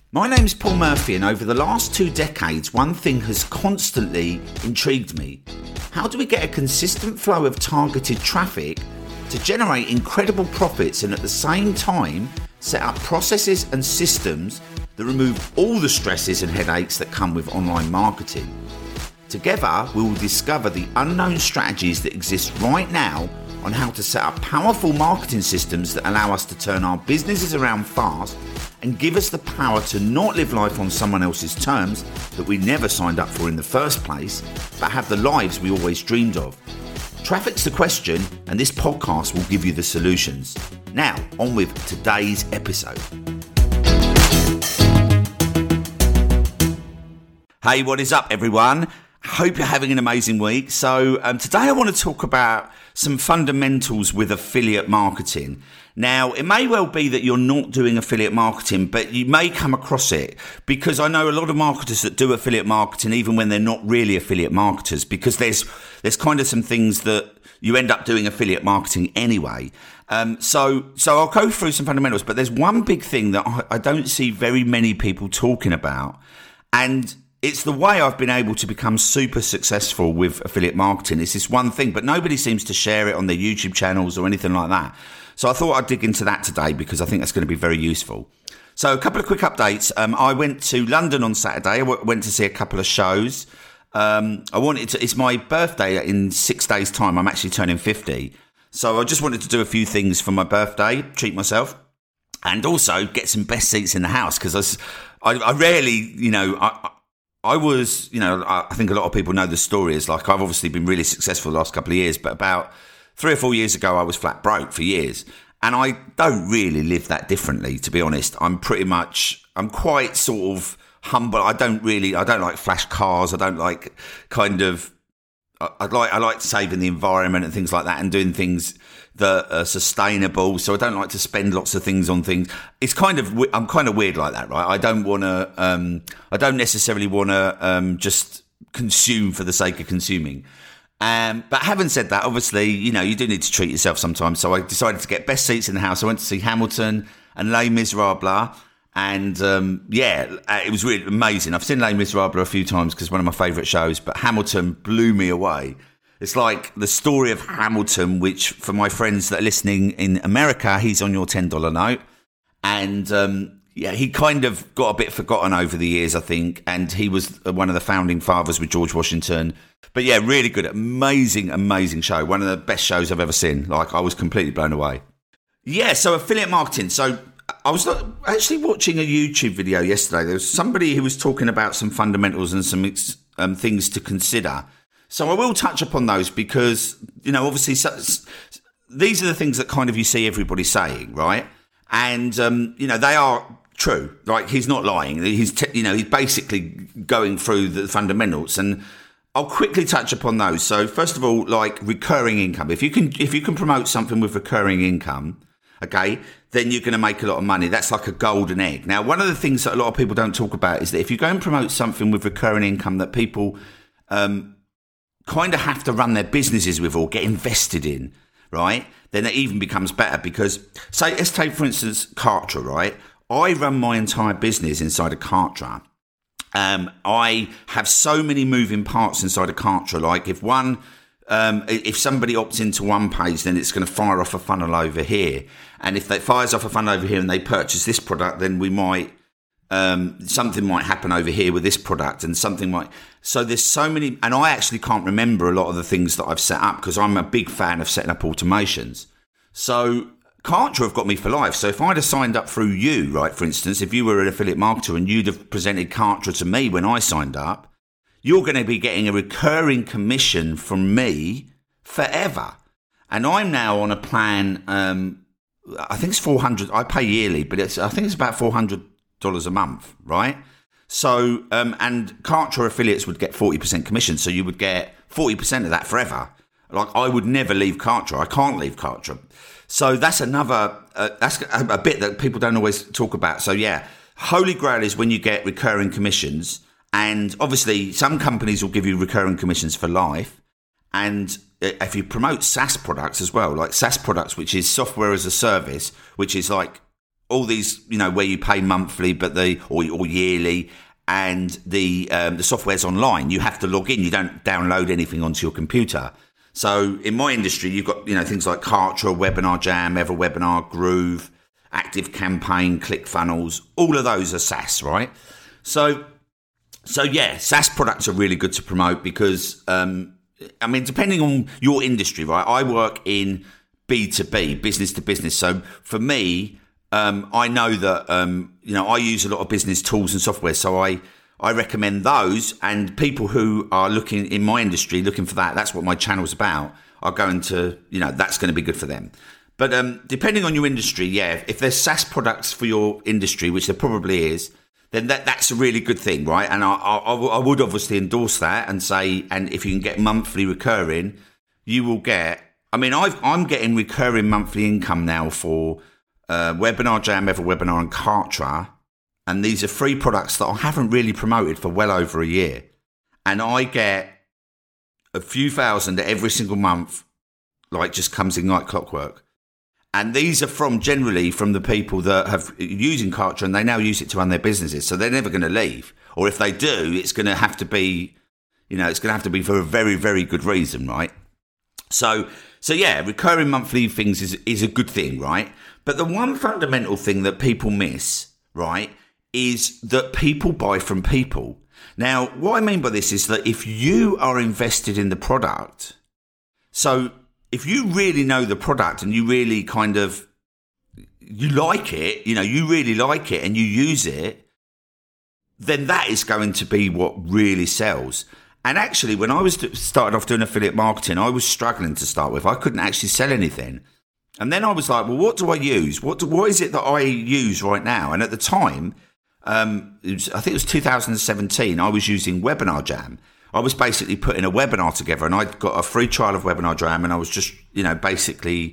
My name's Paul Murphy, and over the last 2 decades, one thing has constantly intrigued me. How do we get a consistent flow of targeted traffic to generate incredible profits and at the same time set up processes and systems that remove all the stresses and headaches that come with online marketing? Together, we will discover the unknown strategies that exist right now on how to set up powerful marketing systems that allow us to turn our businesses around fast and give us the power to not live life on someone else's terms that we never signed up for in the first place, but have the lives we always dreamed of. Traffic's the question, and this podcast will give you the solutions. Now, on with today's episode. Hey, what is up, everyone? Hope you're having an amazing week. So today I want to talk about some fundamentals with affiliate marketing. Now, it may well be that you're not doing affiliate marketing, but you may come across it, because I know a lot of marketers that do affiliate marketing even when they're not really affiliate marketers, because there's kind of some things that you end up doing affiliate marketing anyway. So I'll go through some fundamentals, but there's one big thing that I don't see very many people talking about, and it's the way I've been able to become super successful with affiliate marketing. It's this one thing, but nobody seems to share it on their YouTube channels or anything like that. So I thought I'd dig into that today because I think that's going to be very useful. So a couple of quick updates. I went to London on Saturday. I went to see a couple of shows. It's my birthday in 6 days' time. I'm actually turning 50. So I just wanted to do a few things for my birthday, treat myself, and also get some best seats in the house, because I rarely, I think a lot of people know the story. It's like I've obviously been really successful the last couple of years, but about 3 or 4 years ago, I was flat broke for years. And I don't really live that differently, to be honest. I'm quite sort of humble. I don't like flash cars. I don't like I like saving the environment and things like that, and doing things that are sustainable. So I don't like to spend lots of things on things. I'm kind of weird like that, right? I don't necessarily want to just consume for the sake of consuming. But having said that, obviously, you do need to treat yourself sometimes. So I decided to get best seats in the house. I went to see Hamilton and Les Miserables. And it was really amazing. I've seen Les Miserables a few times because it's one of my favourite shows, but Hamilton blew me away. It's like the story of Hamilton, which for my friends that are listening in America, he's on your $10 note. And he kind of got a bit forgotten over the years, I think. And he was one of the founding fathers with George Washington. But yeah, really good. Amazing, amazing show. One of the best shows I've ever seen. Like, I was completely blown away. Yeah, so affiliate marketing. So I was actually watching a YouTube video yesterday. There was somebody who was talking about some fundamentals and some things to consider. So I will touch upon those because, obviously these are the things that kind of you see everybody saying, right? And, they are true. Like, he's not lying. He's basically going through the fundamentals, and I'll quickly touch upon those. So first of all, like recurring income. If you can promote something with recurring income, okay, then you're going to make a lot of money. That's like a golden egg. Now, one of the things that a lot of people don't talk about is that if you go and promote something with recurring income that people kind of have to run their businesses with or get invested in, right, then it even becomes better. Because, let's take, for instance, Kartra, right? I run my entire business inside of Kartra. I have so many moving parts inside of Kartra. Like, if somebody opts into one page, then it's going to fire off a funnel over here. And if that fires off a funnel over here and they purchase this product, then we might, something might happen over here with this product, and something might. So there's so many, and I actually can't remember a lot of the things that I've set up because I'm a big fan of setting up automations. So Kartra have got me for life. So if I'd have signed up through you, right, for instance, if you were an affiliate marketer and you'd have presented Kartra to me when I signed up, you're going to be getting a recurring commission from me forever. And I'm now on a plan, I think it's $400. I pay yearly, but I think it's about $400 a month, right? So, and Kartra affiliates would get 40% commission. So you would get 40% of that forever. Like, I would never leave Kartra. I can't leave Kartra. So that's that's a bit that people don't always talk about. So yeah, Holy Grail is when you get recurring commissions. And obviously, some companies will give you recurring commissions for life. And if you promote SaaS products as well, like SaaS products, which is software as a service, which is like all these, where you pay monthly, but or yearly, and the software's online. You have to log in. You don't download anything onto your computer. So in my industry, you've got, things like Kartra, Webinar Jam, EverWebinar, Groove, ActiveCampaign, ClickFunnels. All of those are SaaS, right? So yeah, SaaS products are really good to promote because, depending on your industry, right? I work in B2B, business to business. So for me, I know that, I use a lot of business tools and software. So I recommend those, and people who are looking in my industry, looking for that's what my channel's about, are going to, that's going to be good for them. But depending on your industry, yeah, if there's SaaS products for your industry, which there probably is, then that's a really good thing, right? And I would obviously endorse that and say, and if you can get monthly recurring, you will get, I'm getting recurring monthly income now for Webinar Jam, EverWebinar and Kartra. And these are free products that I haven't really promoted for well over a year. And I get a few thousand every single month, like just comes in like clockwork. And these are generally from the people that have using Kartra, and they now use it to run their businesses. So they're never going to leave. Or if they do, it's going to have to be, for a very, very good reason, right? So yeah, recurring monthly things is a good thing, right? But the one fundamental thing that people miss, right, is that people buy from people. Now, what I mean by this is that if you are invested in the product, so if you really know the product and you really you like it, you really like it and you use it, then that is going to be what really sells. And actually, when I started off doing affiliate marketing, I was struggling to start with. I couldn't actually sell anything. And then I was like, well, what do I use? What is it that I use right now? And at the time, I think it was 2017, I was using Webinar Jam. I was basically putting a webinar together, and I'd got a free trial of Webinar Jam, and I was just, basically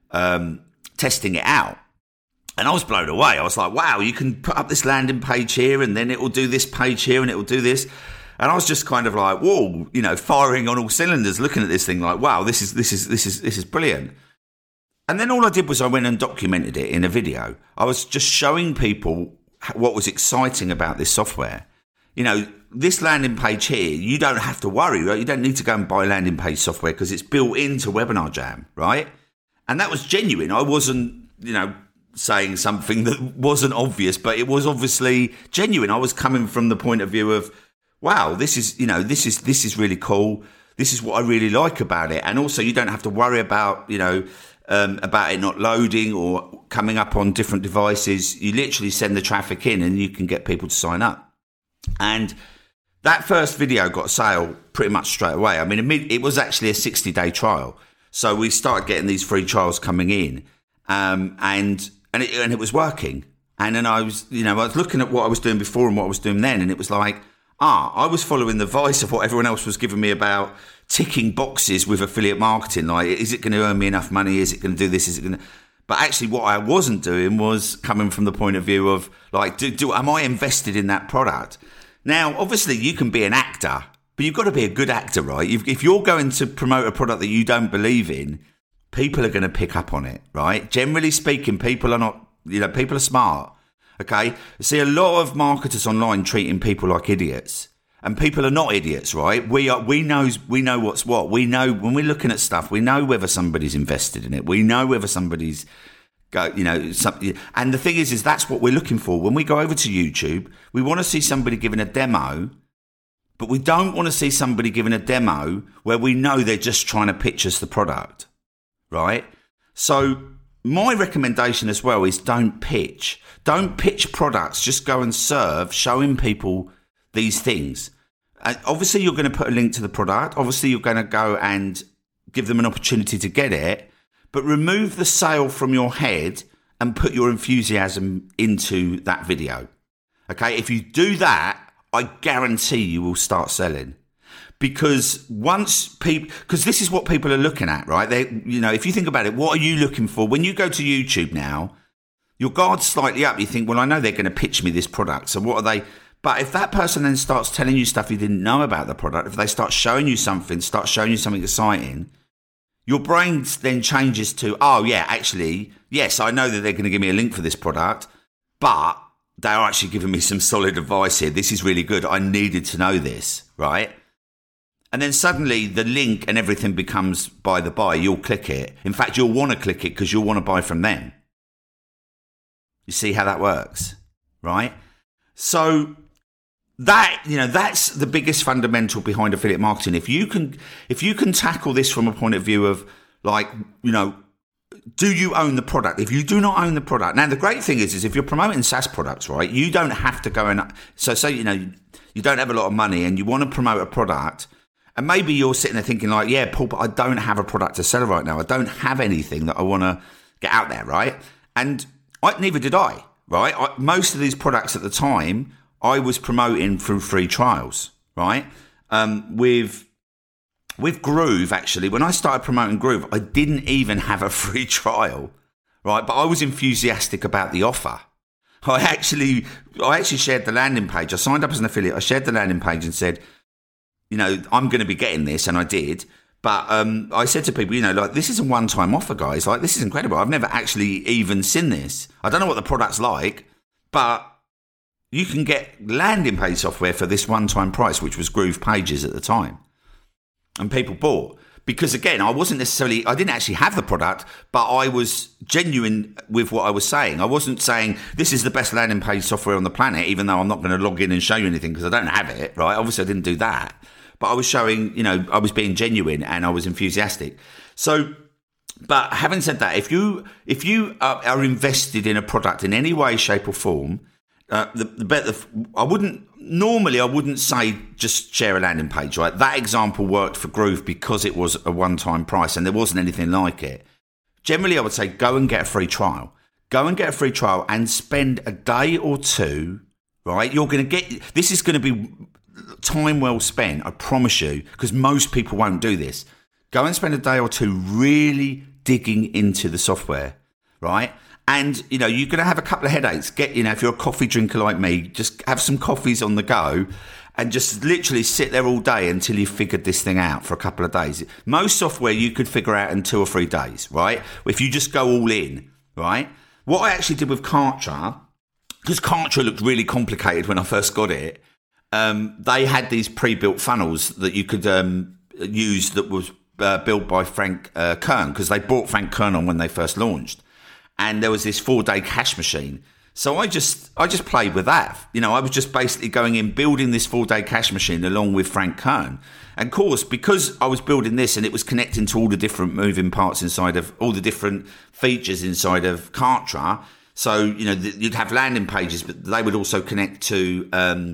testing it out. And I was blown away. I was like, wow, you can put up this landing page here, and then it will do this page here, and it will do this. And I was just kind of like, whoa, firing on all cylinders, looking at this thing like, wow, this is brilliant. And then all I did was I went and documented it in a video. I was just showing people what was exciting about this software. This landing page here, you don't have to worry, right? You don't need to go and buy landing page software because it's built into Webinar Jam, right? And that was genuine. I wasn't, saying something that wasn't obvious, but it was obviously genuine. I was coming from the point of view of, wow, this is really cool. This is what I really like about it. And also you don't have to worry about, about it not loading or coming up on different devices. You literally send the traffic in and you can get people to sign up. And that first video got a sale pretty much straight away. It was actually a 60-day trial. So we started getting these free trials coming in, and it was working. And then I was looking at what I was doing before and what I was doing then, and it was like, I was following the advice of what everyone else was giving me about ticking boxes with affiliate marketing. Like, is it going to earn me enough money? Is it going to do this? Is it going to... But actually what I wasn't doing was coming from the point of view of like, am I invested in that product? Now, obviously you can be an actor, but you've got to be a good actor, right? If you're going to promote a product that you don't believe in, people are going to pick up on it, right? Generally speaking, people are not, people are smart. Okay. I see a lot of marketers online treating people like idiots, and people are not idiots, right? We know what's what. We know when we're looking at stuff, we know whether somebody's invested in it. We know whether somebody's something. And the thing is that's what we're looking for. When we go over to YouTube, we want to see somebody giving a demo, but we don't want to see somebody giving a demo where we know they're just trying to pitch us the product, right? So my recommendation as well is don't pitch products. Just go and serve, showing people these things. Obviously, you're going to put a link to the product. Obviously, you're going to go and give them an opportunity to get it, but remove the sale from your head and put your enthusiasm into that video. Okay. If you do that, I guarantee you will start selling. Because because this is what people are looking at, right? If you think about it, what are you looking for? When you go to YouTube now, your guard's slightly up. You think, well, I know they're going to pitch me this product. So what are they? But if that person then starts telling you stuff you didn't know about the product, if they start showing you something exciting, your brain then changes to, oh yeah, actually, yes, I know that they're going to give me a link for this product, but they're actually giving me some solid advice here. This is really good. I needed to know this, right? And then suddenly the link and everything becomes by the by. You'll click it. In fact, you'll want to click it because you'll want to buy from them. You see how that works, right? So that's the biggest fundamental behind affiliate marketing. If you can tackle this from a point of view of like, do you own the product? If you do not own the product, now the great thing is if you're promoting SaaS products, right, you don't have to go and say you don't have a lot of money and you want to promote a product, and maybe you're sitting there thinking like, yeah, Paul, but I don't have a product to sell right now. I don't have anything that I want to get out there, right? And neither did I, right? Most of these products at the time I was promoting through free trials, right? With Groove, actually, when I started promoting Groove, I didn't even have a free trial, right? But I was enthusiastic about the offer. I actually shared the landing page. I signed up as an affiliate. I shared the landing page and said, I'm going to be getting this, and I did. But I said to people, like, this is a one-time offer, guys. Like, this is incredible. I've never actually even seen this. I don't know what the product's like, but you can get landing page software for this one-time price, which was Groove Pages at the time. And people bought. Because, again, I didn't actually have the product, but I was genuine with what I was saying. I wasn't saying, this is the best landing page software on the planet, even though I'm not going to log in and show you anything because I don't have it, right? Obviously, I didn't do that. But I was showing, I was being genuine and I was enthusiastic. So, but having said that, if you are invested in a product in any way, shape or form, I wouldn't say just share a landing page, right? That example worked for Groove because it was a one-time price and there wasn't anything like it. Generally, I would say go and get a free trial. Go and get a free trial and spend a day or two, right? This is going to be time well spent, I promise you, because most people won't do this. Go and spend a day or two really digging into the software, right? And, you're going to have a couple of headaches. If you're a coffee drinker like me, just have some coffees on the go and just literally sit there all day until you've figured this thing out for a couple of days. Most software you could figure out in 2 or 3 days, right? If you just go all in, right? What I actually did with Kartra, because Kartra looked really complicated when I first got it, they had these pre-built funnels that you could use that was built by Frank Kern, because they bought Frank Kern on when they first launched. And there was this 4-day cash machine. So I just played with that. I was just basically going in, building this 4-day cash machine along with Frank Kern. And of course, because I was building this and it was connecting to all the different moving parts inside of all the different features inside of Kartra. So, you'd have landing pages, but they would also connect to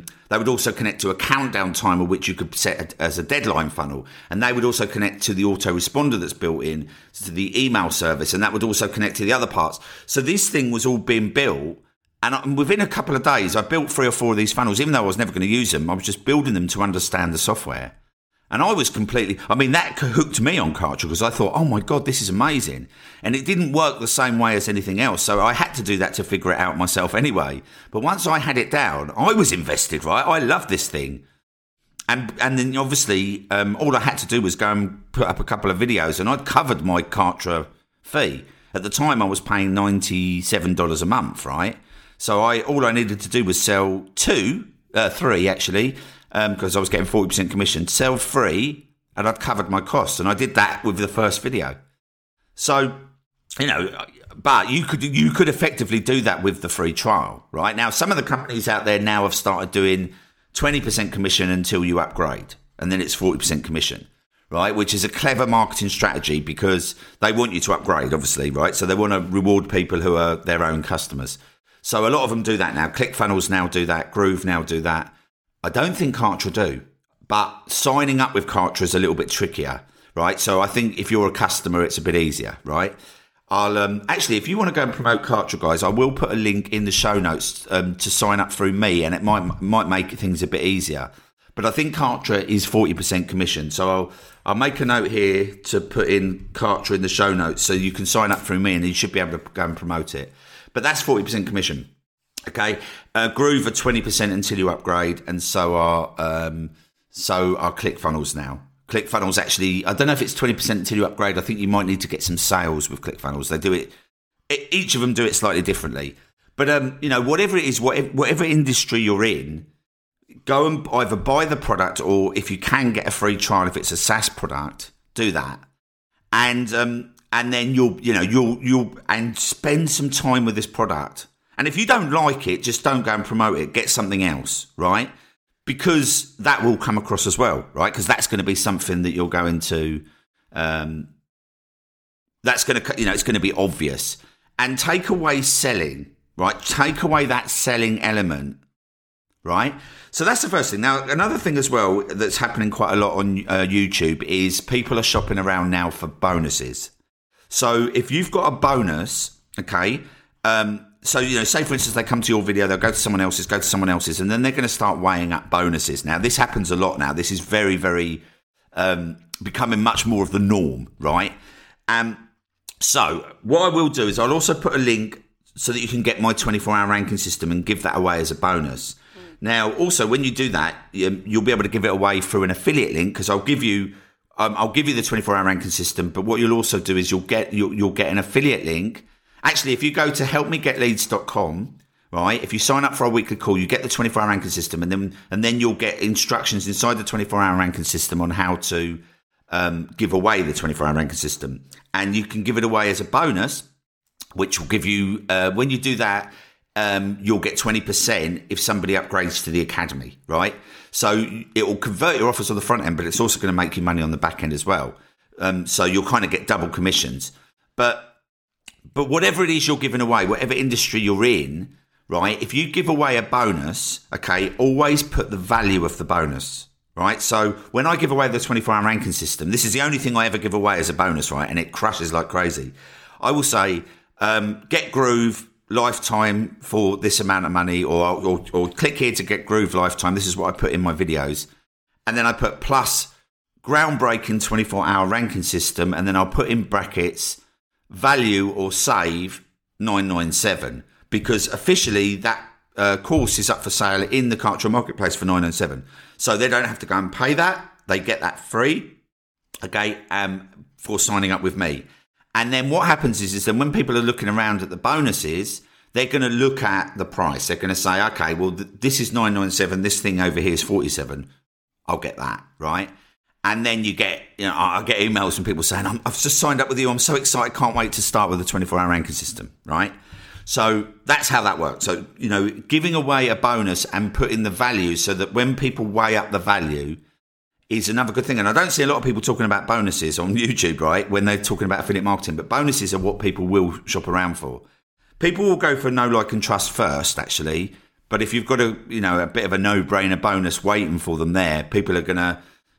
a countdown timer, which you could set as a deadline funnel. And they would also connect to the autoresponder that's built in, to the email service, and that would also connect to the other parts. So this thing was all being built. And within a couple of days, I built 3 or 4 of these funnels, even though I was never going to use them. I was just building them to understand the software. And I was that hooked me on Kartra because I thought, oh my God, this is amazing. And it didn't work the same way as anything else. So I had to do that to figure it out myself anyway. But once I had it down, I was invested, right? I loved this thing. And then obviously, all I had to do was go and put up a couple of videos and I'd covered my Kartra fee. At the time, I was paying $97 a month, right? So all I needed to do was sell 3 actually, because I was getting 40% commission, sell 3 and I'd covered my costs. And I did that with the first video. So, but you could effectively do that with the free trial, right? Now, some of the companies out there now have started doing 20% commission until you upgrade. And then it's 40% commission, right? Which is a clever marketing strategy because they want you to upgrade, obviously, right? So they want to reward people who are their own customers. So a lot of them do that now. ClickFunnels now do that. Groove now do that. I don't think Kartra do, but signing up with Kartra is a little bit trickier, right? So I think if you're a customer, it's a bit easier, right? I'll actually, if you want to go and promote Kartra, guys, I will put a link in the show notes to sign up through me, and it might make things a bit easier. But I think Kartra is 40% commission, so I'll make a note here to put in Kartra in the show notes, so you can sign up through me, and you should be able to go and promote it. But that's 40% commission. Okay, Groove are 20% until you upgrade, and so are ClickFunnels now. ClickFunnels actually, I don't know if it's 20% until you upgrade. I think you might need to get some sales with ClickFunnels. They do it, each of them do it slightly differently. But, whatever it is, whatever industry you're in, go and either buy the product, or if you can get a free trial, if it's a SaaS product, do that. And then you'll spend some time with this product. And if you don't like it, just don't go and promote it. Get something else, right? Because that will come across as well, right? Because that's going to be something that you're going to, it's going to be obvious. And take away selling, right? Take away that selling element, right? So that's the first thing. Now, another thing as well that's happening quite a lot on YouTube is people are shopping around now for bonuses. So if you've got a bonus, okay, say for instance they come to your video, they'll go to someone else's, and then they're going to start weighing up bonuses. Now, this happens a lot now. This is very, very becoming much more of the norm, right? So what I will do is I'll also put a link so that you can get my 24-hour ranking system and give that away as a bonus. Now, also, when you do that, you'll be able to give it away through an affiliate link, because I'll give you the 24-hour ranking system. But what you'll also do is you'll get an affiliate link. Actually, if you go to helpmegetleads.com, right, if you sign up for our weekly call, you get the 24-hour ranking system, and then you'll get instructions inside the 24-hour ranking system on how to give away the 24-hour ranking system. And you can give it away as a bonus, which will give you, when you do that, you'll get 20% if somebody upgrades to the academy, right? So it will convert your offers on the front end, but it's also going to make you money on the back end as well. So you'll kind of get double commissions. But whatever it is you're giving away, whatever industry you're in, right? If you give away a bonus, okay, always put the value of the bonus, right? So when I give away the 24-hour ranking system, this is the only thing I ever give away as a bonus, right? And it crushes like crazy. I will say, get Groove lifetime for this amount of money, or click here to get Groove lifetime. This is what I put in my videos. And then I put plus groundbreaking 24-hour ranking system. And then I'll put in brackets value or save 997, because officially that course is up for sale in the Kartra Marketplace for 997. So they don't have to go and pay that. They get that free, okay, for signing up with me. And then what happens is then when people are looking around at the bonuses, they're going to look at the price. They're going to say, okay, well, this is 997. This thing over here is 47. I'll get that, right? And then I get emails from people saying, I've just signed up with you. I'm so excited. Can't wait to start with the 24-hour ranking system, right? So that's how that works. So, giving away a bonus and putting the value so that when people weigh up the value is another good thing. And I don't see a lot of people talking about bonuses on YouTube, right, when they're talking about affiliate marketing. But bonuses are what people will shop around for. People will go for know, like, and trust first, actually. But if you've got a bit of a no-brainer bonus waiting for them there, people are going to,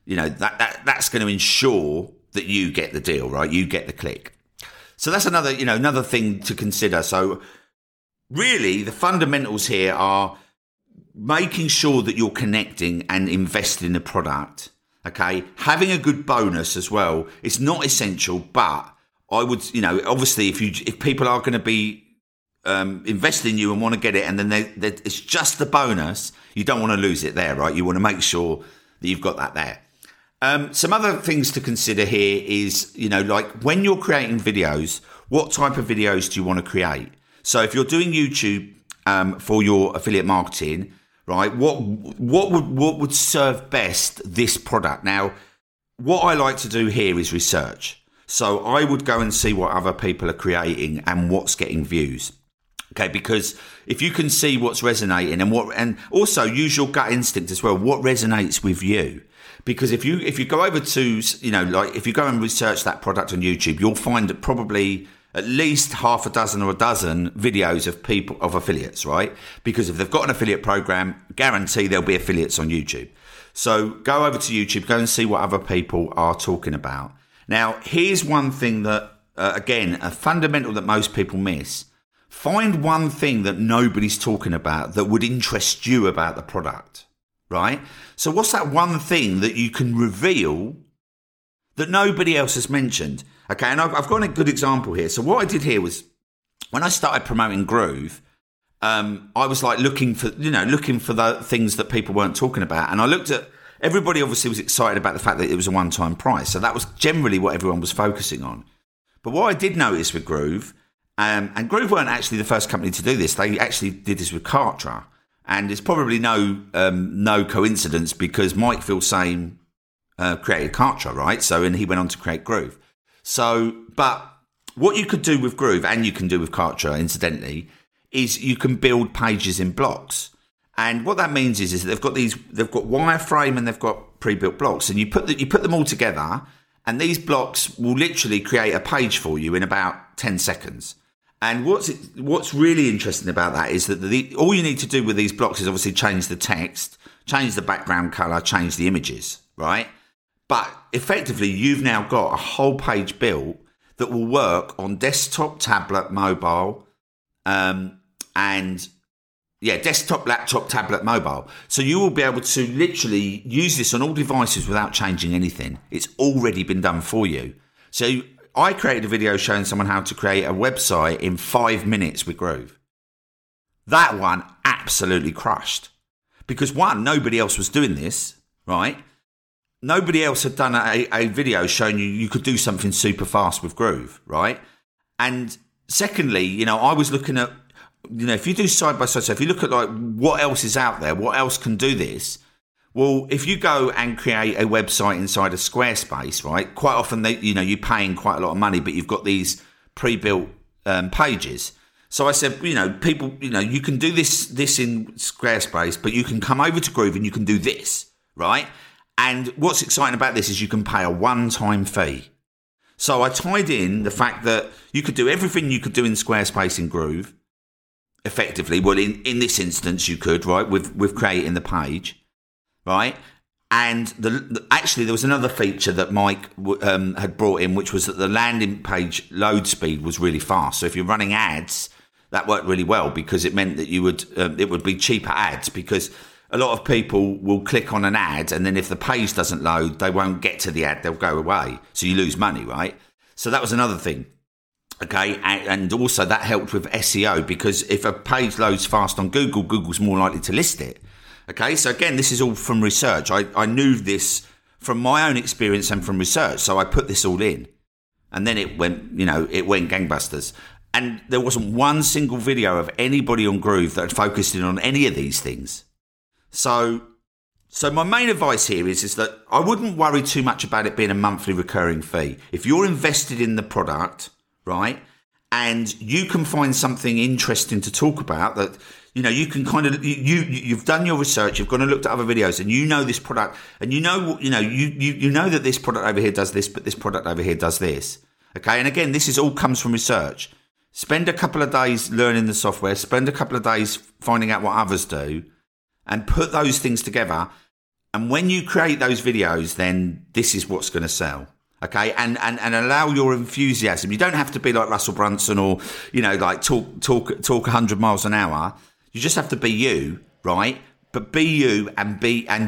that's going to ensure that you get the deal, right? You get the click. So that's another thing to consider. So really, the fundamentals here are making sure that you're connecting and investing in the product. Okay, having a good bonus as well. It's not essential, but I would, obviously, if people are going to be investing in you and want to get it, and then it's just the bonus, you don't want to lose it there, right? You want to make sure that you've got that there. Some other things to consider here is, like when you're creating videos, what type of videos do you want to create? So if you're doing YouTube for your affiliate marketing, right, what would serve best this product? Now, what I like to do here is research. So I would go and see what other people are creating and what's getting views. Okay, because if you can see what's resonating and also use your gut instinct as well, what resonates with you. Because if you go over to, if you go and research that product on YouTube, you'll find that probably at least half a dozen or a dozen videos of affiliates, right? Because if they've got an affiliate program, guarantee there'll be affiliates on YouTube. So go over to YouTube, go and see what other people are talking about. Now, here's one thing that, again, a fundamental that most people miss. Find one thing that nobody's talking about that would interest you about the product, right? So what's that one thing that you can reveal that nobody else has mentioned? Okay, and I've got a good example here. So what I did here was when I started promoting Groove, I was like looking for the things that people weren't talking about. And I looked at everybody obviously was excited about the fact that it was a one-time price. So that was generally what everyone was focusing on. But what I did notice with Groove, and Groove weren't actually the first company to do this. They actually did this with Kartra. And it's probably no coincidence because Mike Filsaime created Kartra, right? So, and he went on to create Groove. So, but what you could do with Groove, and you can do with Kartra, incidentally, is you can build pages in blocks. And what that means is that they've got wireframe and they've got pre-built blocks, and you put them all together, and these blocks will literally create a page for you in about 10 seconds. And what's really interesting about that is that all you need to do with these blocks is obviously change the text, change the background color, change the images, right? But effectively, you've now got a whole page built that will work on desktop, tablet, mobile, desktop, laptop, tablet, mobile. So you will be able to literally use this on all devices without changing anything. It's already been done for you. So I created a video showing someone how to create a website in 5 minutes with Groove. That one absolutely crushed. Because one, nobody else was doing this, right? Nobody else had done a video showing you could do something super fast with Groove, right? And secondly, I was looking at, if you do side by side, so if you look at like what else is out there, what else can do this? Well, if you go and create a website inside of Squarespace, right? Quite often, you're paying quite a lot of money, but you've got these pre-built pages. So I said, people, you can do this in Squarespace, but you can come over to Groove and you can do this, right? And what's exciting about this is you can pay a one-time fee. So I tied in the fact that you could do everything you could do in Squarespace in Groove, effectively. Well, in this instance, you could, right, with creating the page, right? And actually, there was another feature that Mike had brought in, which was that the landing page load speed was really fast. So if you're running ads, that worked really well because it meant that it would be cheaper ads, because a lot of people will click on an ad and then if the page doesn't load, they won't get to the ad, they'll go away. So you lose money, right? So that was another thing. Okay, and also that helped with SEO, because if a page loads fast on Google, Google's more likely to list it. Okay, so again, this is all from research. I knew this from my own experience and from research, so I put this all in. And then it went gangbusters. And there wasn't one single video of anybody on Groove that had focused in on any of these things. So my main advice here is that I wouldn't worry too much about it being a monthly recurring fee. If you're invested in the product, right, and you can find something interesting to talk about, that you can kind of you've done your research, you've gone and looked at other videos, and you know this product, and you know that this product over here does this, but this product over here does this. Okay, and again, this is all comes from research. Spend a couple of days learning the software, spend a couple of days finding out what others do, and put those things together. And when you create those videos, then this is what's going to sell. Okay, and allow your enthusiasm. You don't have to be like Russell Brunson or like talk 100 miles an hour. You just have to be you, right? But be you and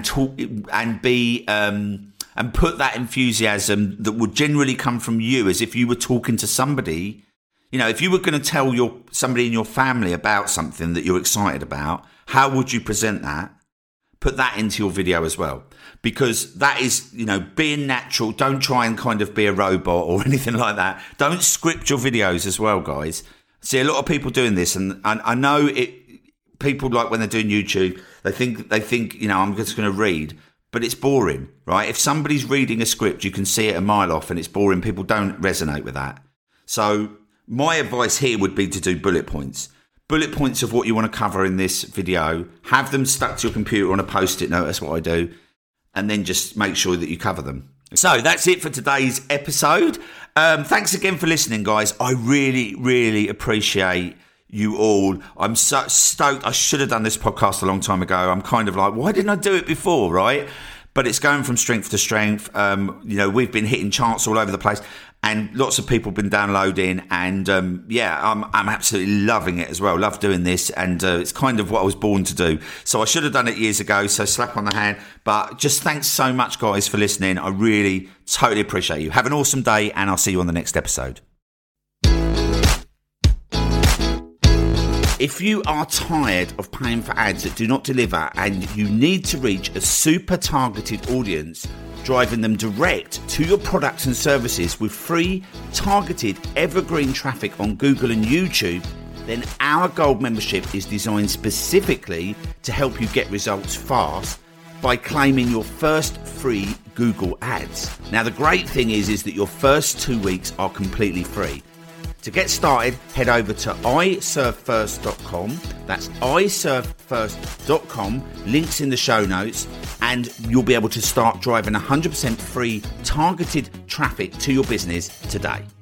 put that enthusiasm that would generally come from you, as if you were talking to somebody. If you were going to tell somebody in your family about something that you're excited about, how would you present that? Put that into your video as well, because that is, being natural. Don't try and kind of be a robot or anything like that. Don't script your videos as well, guys. See, a lot of people doing this, and I know it. People, like when they're doing YouTube, they think I'm just going to read, but it's boring, right? If somebody's reading a script, you can see it a mile off, and it's boring. People don't resonate with that. So my advice here would be to do bullet points. Bullet points of what you want to cover in this video. Have them stuck to your computer on a Post-it note. That's what I do. And then just make sure that you cover them. So that's it for today's episode. Thanks again for listening, guys. I really, really appreciate you all. I'm so stoked. I should have done this podcast a long time ago. I'm kind of like, why didn't I do it before, right? But it's going from strength to strength. We've been hitting charts all over the place, and lots of people have been downloading. And I'm absolutely loving it as well. Love doing this, and it's kind of what I was born to do. So I should have done it years ago. So slap on the hand. But just thanks so much, guys, for listening. I really totally appreciate you. Have an awesome day, and I'll see you on the next episode. If you are tired of paying for ads that do not deliver and you need to reach a super targeted audience, driving them direct to your products and services with free, targeted, evergreen traffic on Google and YouTube, then our Gold membership is designed specifically to help you get results fast by claiming your first free Google ads. Now, the great thing is that your first 2 weeks are completely free. To get started, head over to iservefirst.com. That's iservefirst.com. Links in the show notes, and you'll be able to start driving 100% free targeted traffic to your business today.